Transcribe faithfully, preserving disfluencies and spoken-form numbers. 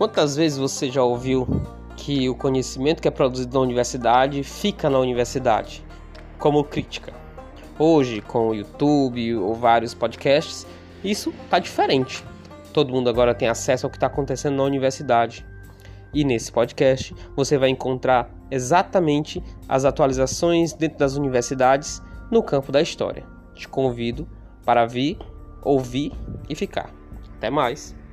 Quantas vezes você já ouviu que o conhecimento que é produzido na universidade fica na universidade, como crítica? Hoje, com o YouTube ou vários podcasts, isso está diferente. Todo mundo agora tem acesso ao que está acontecendo na universidade. E nesse podcast você vai encontrar exatamente as atualizações dentro das universidades no campo da história. Te convido para vir, ouvir e ficar. Até mais!